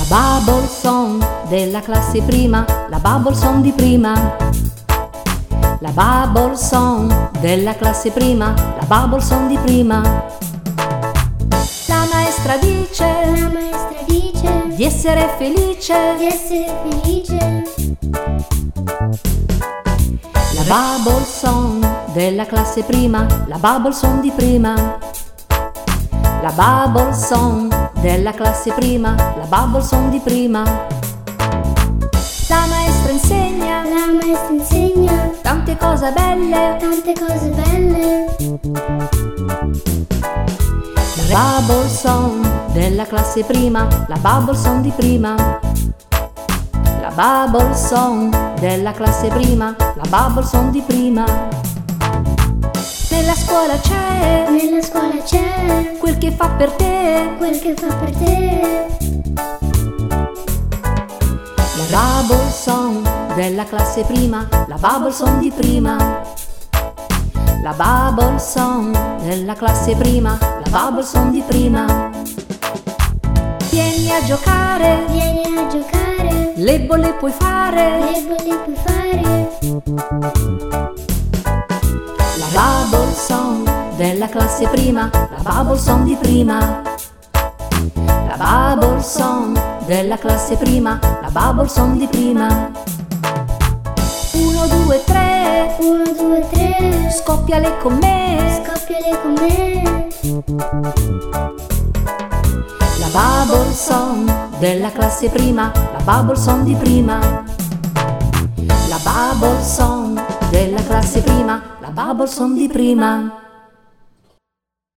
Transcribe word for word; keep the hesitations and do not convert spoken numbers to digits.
bubble song della classe prima, la bubble song di prima. La bubble song della classe prima, la bubble song di prima. La maestra dice, La maestra dice di essere felice, di essere felice. La bubble song della classe prima, la bubble song di prima. La bubble song della classe prima, la bubble song di prima. La maestra insegna La maestra insegna tante cose belle. tante cose belle. La bubble song della classe prima, la bubble song di prima. La bubble song della classe prima, la bubble song di prima. Nella scuola c'è Nella scuola c'è quel che fa per te. quel che fa per te. La bubble song della classe prima, la bubble song di prima. La bubble song della classe prima, la bubble song di prima. Vieni a giocare, Vieni a giocare, le bolle puoi fare. le bolle puoi fare. La bubble song della classe prima, la bubble song di prima. La bubble song della classe prima, la bubble song di prima. Uno, due, tre, Uno, due, tre, scoppiale con me. scoppiale con me. La bubble song della classe prima, la bubble song di prima. La bubble song della classe prima, la bubble song di prima.